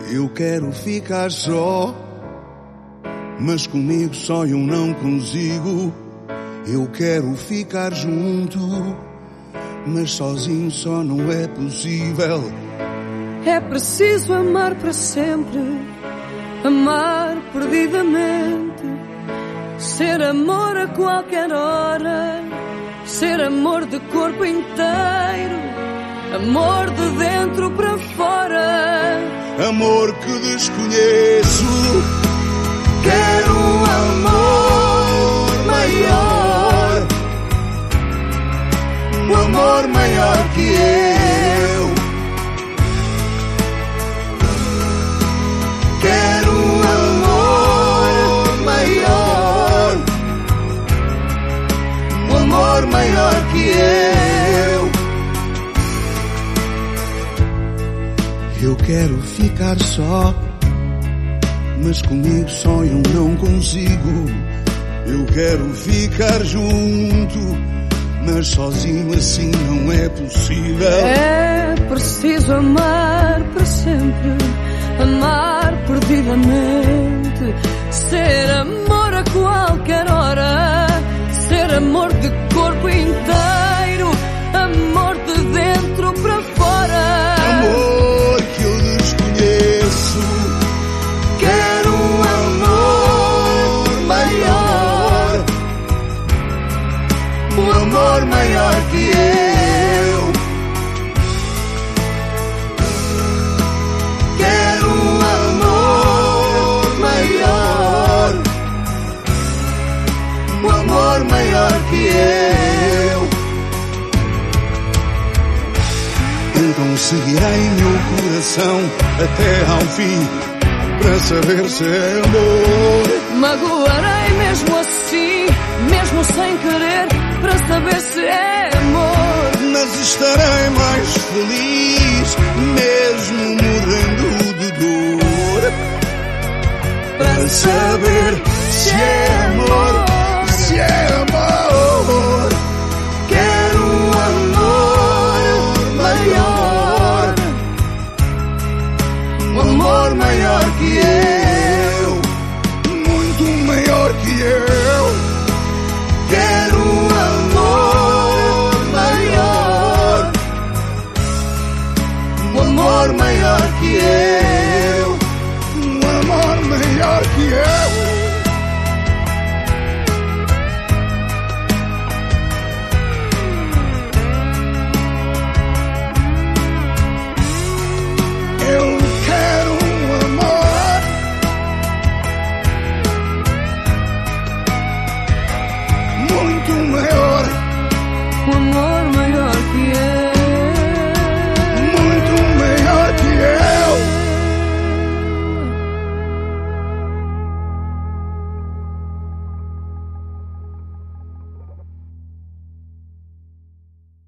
Eu quero ficar só, mas comigo só eu não consigo. Eu quero ficar junto, mas sozinho só não é possível. É preciso amar para sempre, amar perdidamente, ser amor a qualquer hora, ser amor de corpo inteiro, amor de dentro para fora. Amor que desconheço, quero um amor maior, um amor maior que eu. Quero um amor maior, um amor maior que eu. Eu quero ficar só, mas comigo só eu não consigo. Eu quero ficar junto, mas sozinho assim não é possível. É preciso amar para sempre, amar perdidamente, ser amor a qualquer hora, ser amor de corpo inteiro, amor de dentro para fora. Amor que eu desconheço, quero um amor maior, um amor maior que eu. Quero um amor maior, um amor maior que eu. Então seguirei meu coração até ao fim, para saber se é amor. Magoarei mesmo assim, mesmo sem querer, para saber se é amor. Mas estarei mais feliz, mesmo morrendo de dor, para saber se é amor, se é amor.